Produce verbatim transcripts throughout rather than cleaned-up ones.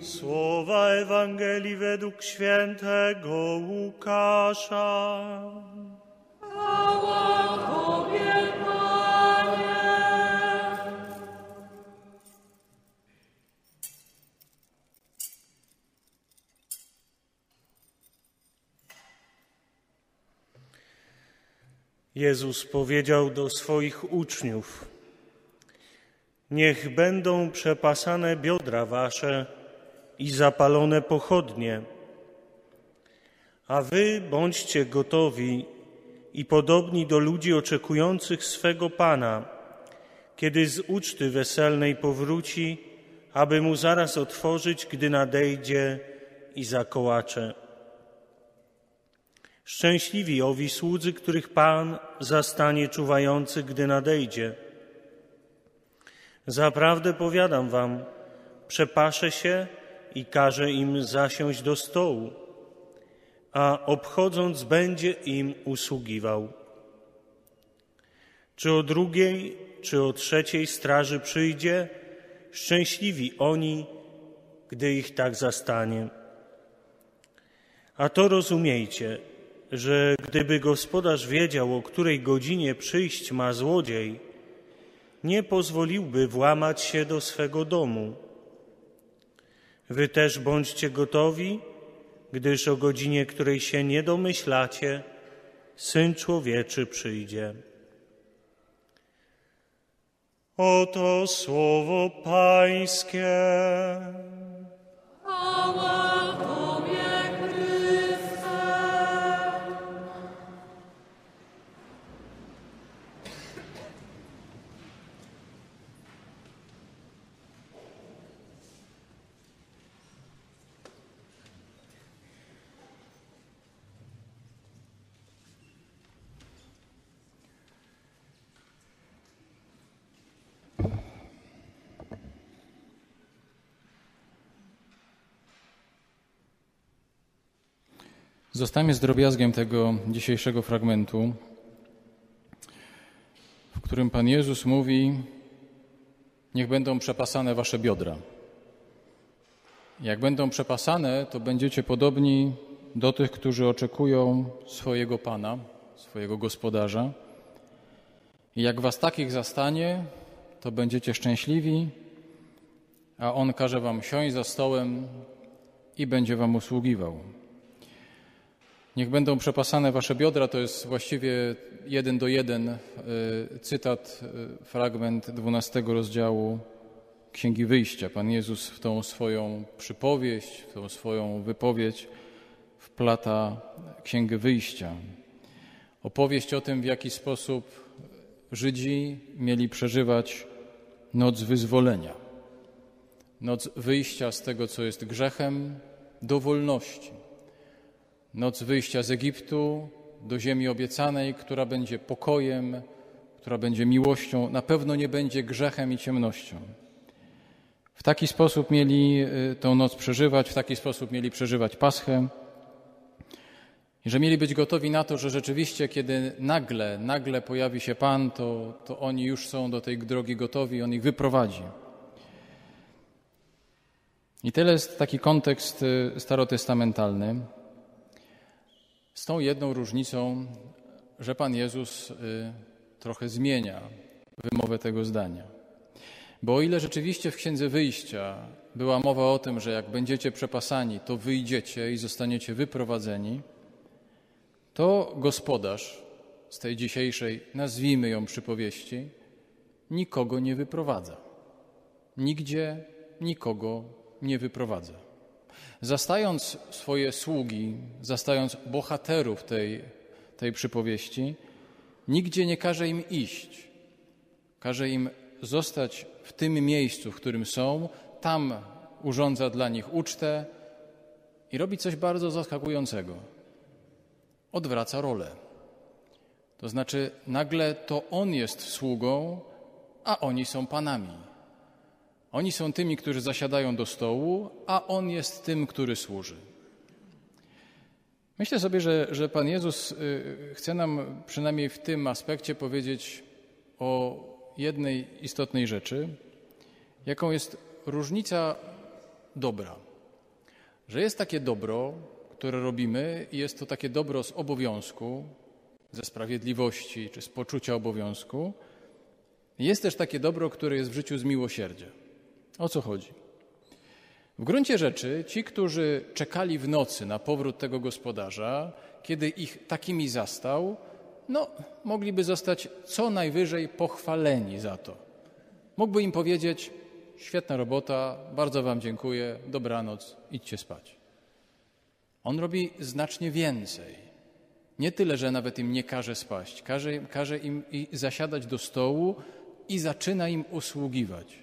Słowa Ewangelii według świętego Łukasza. Chwała Tobie, Panie. Jezus powiedział do swoich uczniów: niech będą przepasane biodra wasze i zapalone pochodnie, a wy bądźcie gotowi i podobni do ludzi oczekujących swego Pana, kiedy z uczty weselnej powróci, aby mu zaraz otworzyć, gdy nadejdzie i zakołacze. Szczęśliwi owi słudzy, których Pan zastanie czuwający, gdy nadejdzie. Zaprawdę powiadam wam, przepaszę się i każę im zasiąść do stołu, a obchodząc będzie im usługiwał. Czy o drugiej, czy o trzeciej straży przyjdzie, szczęśliwi oni, gdy ich tak zastanie. A to rozumiejcie, że gdyby gospodarz wiedział, o której godzinie przyjść ma złodziej, nie pozwoliłby włamać się do swego domu. Wy też bądźcie gotowi, gdyż o godzinie, której się nie domyślacie, Syn Człowieczy przyjdzie. Oto słowo Pańskie. Chwała Tobie, Chryste. Zostańmy z drobiazgiem tego dzisiejszego fragmentu, w którym Pan Jezus mówi: niech będą przepasane wasze biodra. Jak będą przepasane, to będziecie podobni do tych, którzy oczekują swojego Pana, swojego gospodarza. I jak was takich zastanie, to będziecie szczęśliwi, a On każe wam siąść za stołem i będzie wam usługiwał. Niech będą przepasane wasze biodra, to jest właściwie jeden do jeden cytat, fragment dwunastego rozdziału Księgi Wyjścia. Pan Jezus w tą swoją przypowieść, w tą swoją wypowiedź wplata Księgę Wyjścia. Opowieść o tym, w jaki sposób Żydzi mieli przeżywać noc wyzwolenia. Noc wyjścia z tego, co jest grzechem, do wolności. Noc wyjścia z Egiptu do ziemi obiecanej, która będzie pokojem, która będzie miłością, na pewno nie będzie grzechem i ciemnością. W taki sposób mieli tę noc przeżywać, w taki sposób mieli przeżywać Paschę. I że mieli być gotowi na to, że rzeczywiście, kiedy nagle, nagle pojawi się Pan, to, to oni już są do tej drogi gotowi, On ich wyprowadzi. I tyle jest taki kontekst starotestamentalny. Z tą jedną różnicą, że Pan Jezus trochę zmienia wymowę tego zdania. Bo o ile rzeczywiście w Księdze Wyjścia była mowa o tym, że jak będziecie przepasani, to wyjdziecie i zostaniecie wyprowadzeni, to gospodarz z tej dzisiejszej, nazwijmy ją przypowieści, nikogo nie wyprowadza. Nigdzie nikogo nie wyprowadza. Zastając swoje sługi, zastając bohaterów tej, tej przypowieści, nigdzie nie każe im iść. Każe im zostać w tym miejscu, w którym są, tam urządza dla nich ucztę i robi coś bardzo zaskakującego. Odwraca rolę. To znaczy nagle to On jest sługą, a oni są panami. Oni są tymi, którzy zasiadają do stołu, a On jest tym, który służy. Myślę sobie, że, że Pan Jezus chce nam przynajmniej w tym aspekcie powiedzieć o jednej istotnej rzeczy, jaką jest różnica dobra. że jest takie dobro, które robimy i jest to takie dobro z obowiązku, ze sprawiedliwości czy z poczucia obowiązku. Jest też takie dobro, które jest w życiu z miłosierdzia. O co chodzi? W gruncie rzeczy ci, którzy czekali w nocy na powrót tego gospodarza, kiedy ich takimi zastał, no, mogliby zostać co najwyżej pochwaleni za to. Mógłby im powiedzieć: świetna robota, bardzo wam dziękuję, dobranoc, idźcie spać. On robi znacznie więcej. Nie tyle, że nawet im nie każe spaść, każe, każe im i zasiadać do stołu i zaczyna im usługiwać.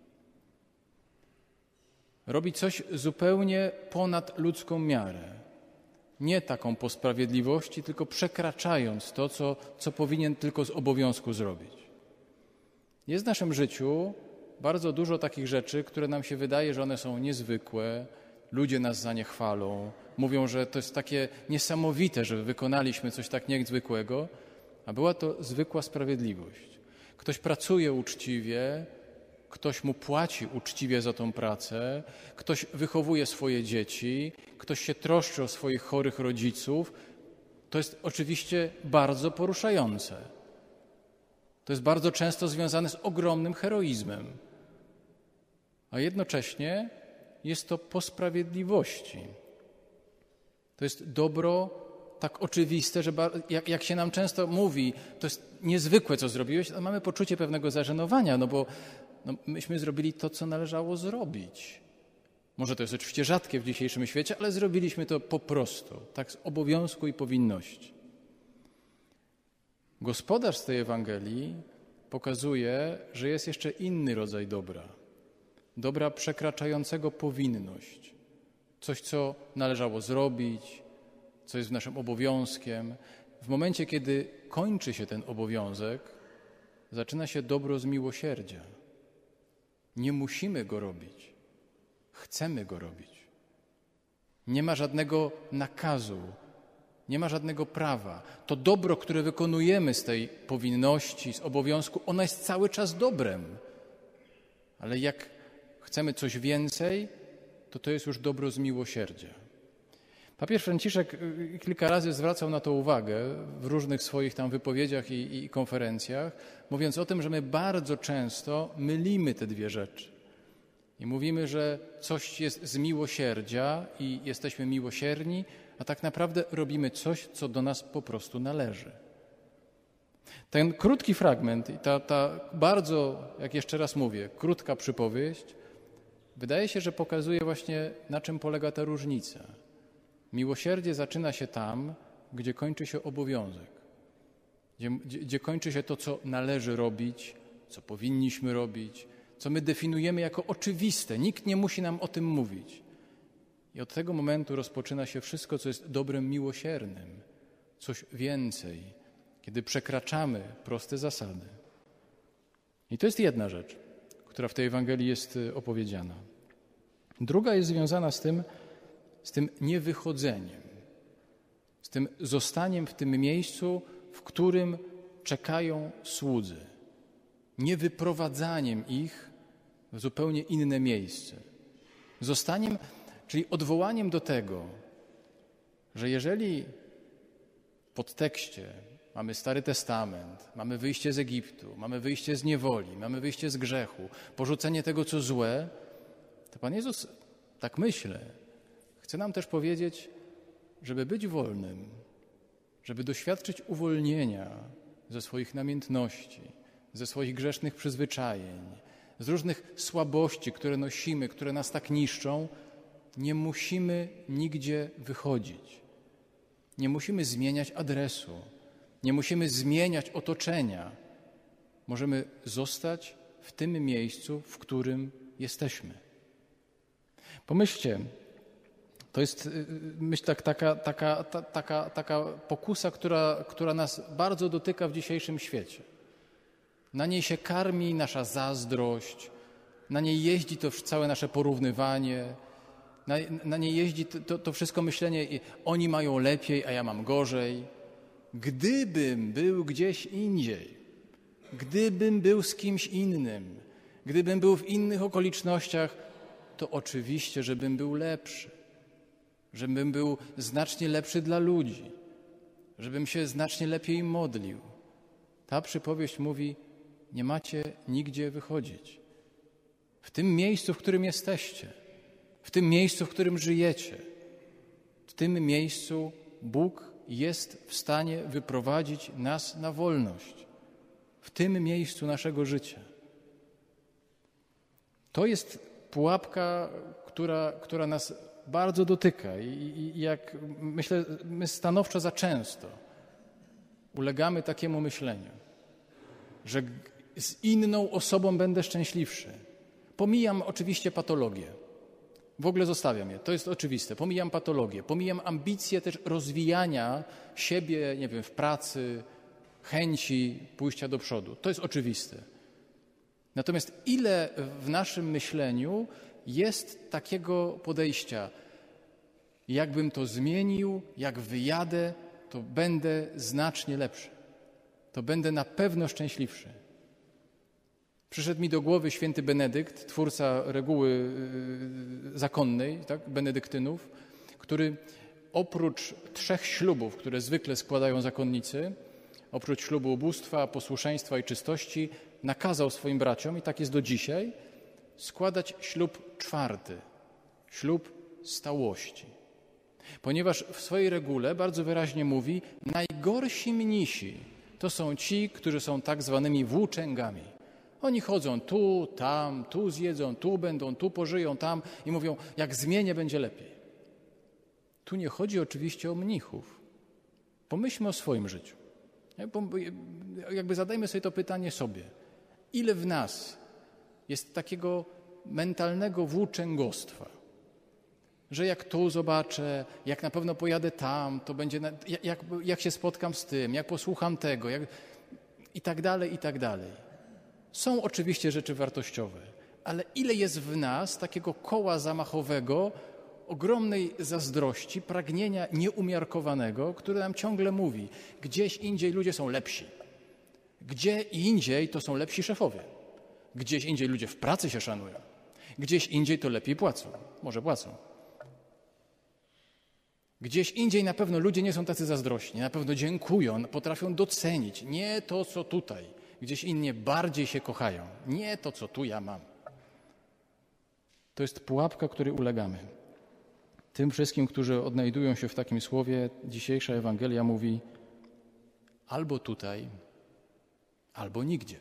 Robi coś zupełnie ponad ludzką miarę. Nie taką po sprawiedliwości, tylko przekraczając to, co, co powinien tylko z obowiązku zrobić. Jest w naszym życiu bardzo dużo takich rzeczy, które nam się wydaje, że one są niezwykłe, ludzie nas za nie chwalą, mówią, że to jest takie niesamowite, że wykonaliśmy coś tak niezwykłego, a była to zwykła sprawiedliwość. Ktoś pracuje uczciwie, ktoś mu płaci uczciwie za tą pracę, ktoś wychowuje swoje dzieci, ktoś się troszczy o swoich chorych rodziców. To jest oczywiście bardzo poruszające. To jest bardzo często związane z ogromnym heroizmem. A jednocześnie jest to po sprawiedliwości. To jest dobro tak oczywiste, że jak, jak się nam często mówi, to jest niezwykłe, co zrobiłeś, to mamy poczucie pewnego zażenowania, no bo no, myśmy zrobili to, co należało zrobić. Może to jest oczywiście rzadkie w dzisiejszym świecie, ale zrobiliśmy to po prostu, tak z obowiązku i powinności. Gospodarz z tej Ewangelii pokazuje, że jest jeszcze inny rodzaj dobra. Dobra przekraczającego powinność. Coś, co należało zrobić, co jest naszym obowiązkiem. W momencie, kiedy kończy się ten obowiązek, zaczyna się dobro z miłosierdzia. Nie musimy go robić. Chcemy go robić. Nie ma żadnego nakazu, nie ma żadnego prawa. To dobro, które wykonujemy z tej powinności, z obowiązku, ono jest cały czas dobrem. Ale jak chcemy coś więcej, to to jest już dobro z miłosierdzia. Papież Franciszek kilka razy zwracał na to uwagę w różnych swoich tam wypowiedziach i, i konferencjach, mówiąc o tym, że my bardzo często mylimy te dwie rzeczy. I mówimy, że coś jest z miłosierdzia i jesteśmy miłosierni, a tak naprawdę robimy coś, co do nas po prostu należy. Ten krótki fragment i ta, ta bardzo, jak jeszcze raz mówię, krótka przypowieść, wydaje się, że pokazuje właśnie, na czym polega ta różnica. Miłosierdzie zaczyna się tam, gdzie kończy się obowiązek, gdzie, gdzie, gdzie kończy się to, co należy robić, co powinniśmy robić, co my definiujemy jako oczywiste. Nikt nie musi nam o tym mówić. I od tego momentu rozpoczyna się wszystko, co jest dobrem miłosiernym, coś więcej, kiedy przekraczamy proste zasady. I to jest jedna rzecz, która w tej Ewangelii jest opowiedziana. Druga jest związana z tym, z tym niewychodzeniem, z tym zostaniem w tym miejscu, w którym czekają słudzy, niewyprowadzaniem ich w zupełnie inne miejsce. Zostaniem, czyli odwołaniem do tego, że jeżeli w podtekście mamy Stary Testament, mamy wyjście z Egiptu, mamy wyjście z niewoli, mamy wyjście z grzechu, porzucenie tego, co złe, to Pan Jezus, tak myślę, chce nam też powiedzieć, żeby być wolnym, żeby doświadczyć uwolnienia ze swoich namiętności, ze swoich grzesznych przyzwyczajeń, z różnych słabości, które nosimy, które nas tak niszczą, nie musimy nigdzie wychodzić. Nie musimy zmieniać adresu, nie musimy zmieniać otoczenia. Możemy zostać w tym miejscu, w którym jesteśmy. Pomyślcie, to jest myślę, tak, taka, taka, ta, taka, taka pokusa, która, która nas bardzo dotyka w dzisiejszym świecie. Na niej się karmi nasza zazdrość, na niej jeździ to całe nasze porównywanie, na, na niej jeździ to, to, to wszystko myślenie, oni mają lepiej, a ja mam gorzej. Gdybym był gdzieś indziej, gdybym był z kimś innym, gdybym był w innych okolicznościach, to oczywiście, żebym był lepszy. żebym był znacznie lepszy dla ludzi, żebym się znacznie lepiej modlił. Ta przypowieść mówi, nie macie nigdzie wychodzić. W tym miejscu, w którym jesteście, w tym miejscu, w którym żyjecie, w tym miejscu Bóg jest w stanie wyprowadzić nas na wolność. W tym miejscu naszego życia. To jest pułapka, która, która nas bardzo dotyka i, i jak myślę, my stanowczo za często ulegamy takiemu myśleniu, że z inną osobą będę szczęśliwszy. Pomijam oczywiście patologię. W ogóle zostawiam je, to jest oczywiste. Pomijam patologię, pomijam ambicje też rozwijania siebie, nie wiem, w pracy, chęci pójścia do przodu. To jest oczywiste. Natomiast ile w naszym myśleniu jest takiego podejścia, jakbym to zmienił, jak wyjadę, to będę znacznie lepszy. To będę na pewno szczęśliwszy. Przyszedł mi do głowy święty Benedykt, twórca reguły zakonnej, tak, benedyktynów, który oprócz trzech ślubów, które zwykle składają zakonnicy, oprócz ślubu ubóstwa, posłuszeństwa i czystości, nakazał swoim braciom, i tak jest do dzisiaj, składać ślub czwarty, ślub stałości. Ponieważ w swojej regule bardzo wyraźnie mówi, najgorsi mnisi to są ci, którzy są tak zwanymi włóczęgami. Oni chodzą tu, tam, tu zjedzą, tu będą, tu pożyją, tam i mówią, jak zmienię, będzie lepiej. Tu nie chodzi oczywiście o mnichów. Pomyślmy o swoim życiu. Jakby zadajmy sobie to pytanie sobie. Ile w nas jest takiego mentalnego włóczęgostwa, że jak tu zobaczę, jak na pewno pojadę tam, to będzie, na, jak, jak się spotkam z tym, jak posłucham tego, jak, i tak dalej, i tak dalej. Są oczywiście rzeczy wartościowe, ale ile jest w nas takiego koła zamachowego, ogromnej zazdrości, pragnienia nieumiarkowanego, które nam ciągle mówi, gdzieś indziej ludzie są lepsi, gdzie indziej to są lepsi szefowie, gdzieś indziej ludzie w pracy się szanują, gdzieś indziej to lepiej płacą, może płacą. Gdzieś indziej na pewno ludzie nie są tacy zazdrośni, na pewno dziękują, potrafią docenić, nie to, co tutaj, gdzieś inni bardziej się kochają, nie to, co tu ja mam. To jest pułapka, której ulegamy. Tym wszystkim, którzy odnajdują się w takim słowie, dzisiejsza Ewangelia mówi albo tutaj, albo nigdzie.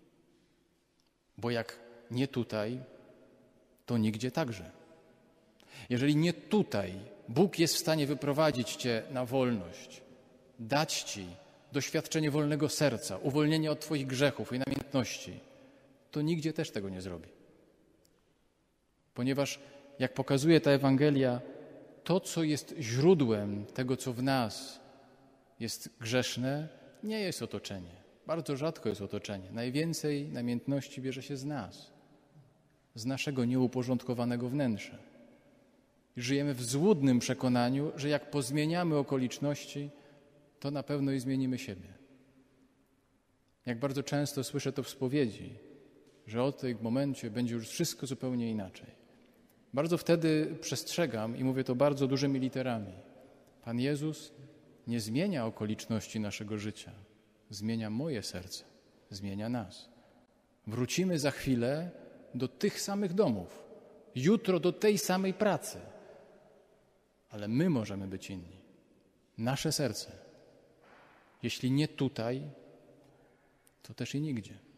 Bo jak nie tutaj, to nigdzie także. Jeżeli nie tutaj Bóg jest w stanie wyprowadzić cię na wolność, dać ci doświadczenie wolnego serca, uwolnienie od twoich grzechów i namiętności, to nigdzie też tego nie zrobi. Ponieważ, jak pokazuje ta Ewangelia, to, co jest źródłem tego, co w nas jest grzeszne, nie jest otoczenie. Bardzo rzadko jest otoczenie. Najwięcej namiętności bierze się z nas, z naszego nieuporządkowanego wnętrza. I żyjemy w złudnym przekonaniu, że jak pozmieniamy okoliczności, to na pewno i zmienimy siebie. Jak bardzo często słyszę to w spowiedzi, że od tym momencie będzie już wszystko zupełnie inaczej. Bardzo wtedy przestrzegam i mówię to bardzo dużymi literami. Pan Jezus nie zmienia okoliczności naszego życia. Zmienia moje serce, zmienia nas. Wrócimy za chwilę do tych samych domów, jutro do tej samej pracy. Ale my możemy być inni. Nasze serce. Jeśli nie tutaj, to też i nigdzie.